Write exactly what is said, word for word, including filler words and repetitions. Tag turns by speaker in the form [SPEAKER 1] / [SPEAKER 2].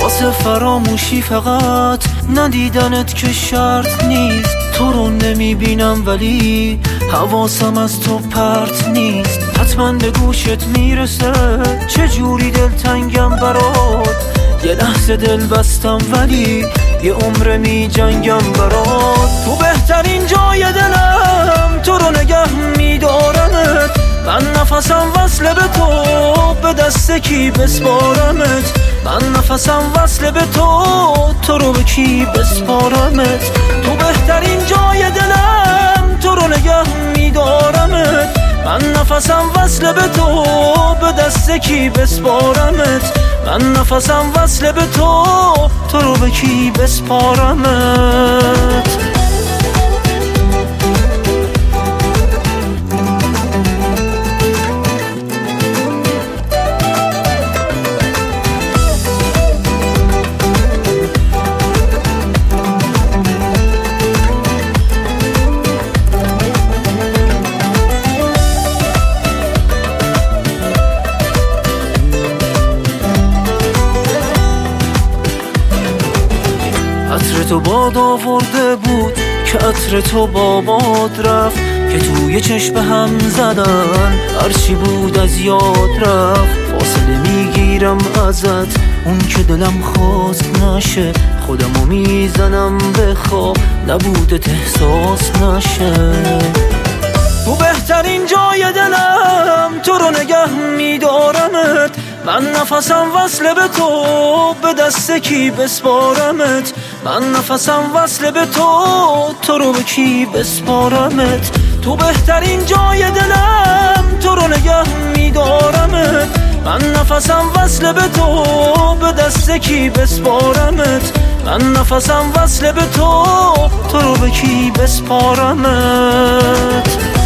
[SPEAKER 1] واسه فراموشی فقط ندیدنت که شرط نیست. تو رو نمیبینم ولی حواسم از تو پرت نیست. حتما به گوشت میرسه چجوری دلتنگم برات. یه لحظه دل بستم ولی یه عمر می جنگم برات. تو بهترین جای دلم تو رو نگه میدارمت. من نفسم وصله به تو به دست کی بسپارمت. من نفسم وصله به تو تو رو به کی بسپارمت. تو بهترین جای دلم تو رو نگه میدارمت. من نفسم وصله به تو به دست کی بسپارمت. من نفسم وصله به تو تو رو به کی بسپارمت. عطر تو باد آورده بود که عطر تو با باد رفت. که توی چشم هم زدن هرچی بود از یاد رفت. فاصله میگیرم ازت اون که دلم خواست نشه. خودمو میزنم به خواب نبودت احساس نشه. تو بهترین جای دلم تو رو نگه میدارمت. من نفسم وصله به تو به دست کی بسپارمت. من نفسم وصله به تو تو رو به کی بسپارمت. تو بهترین جای دلم تو رو نگه میدارمت. من نفسم وصله به تو به دست کی بسپارمت. من نفسم وصله به تو تو رو به کی بسپارمت.